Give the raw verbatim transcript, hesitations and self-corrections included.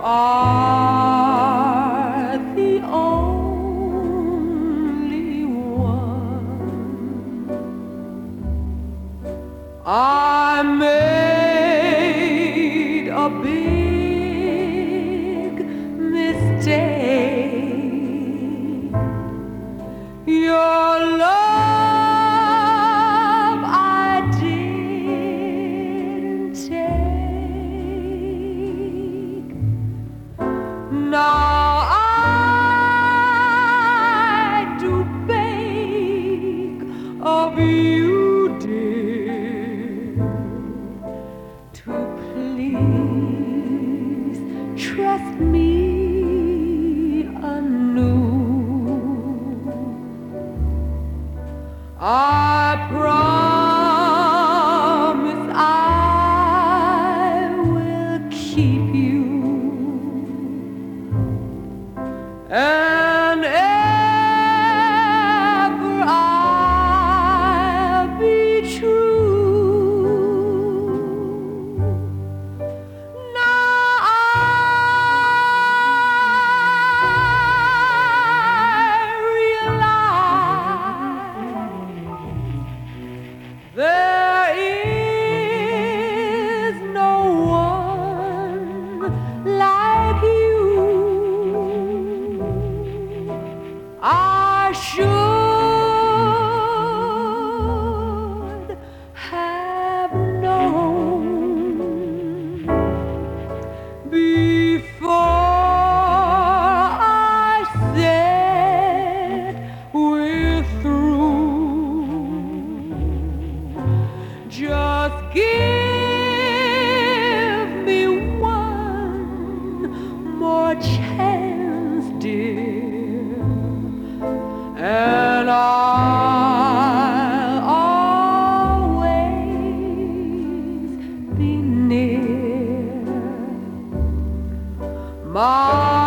are the only one. I made a big mistake. Your love I didn't take. Now I do beg of you, dear, to please trust me anew. I promise I will keep you, and ever I'll be true. Now I realize there is no one like you. I should have known before I said we're through. Just give me one more chance, dear, and I'll always be near. My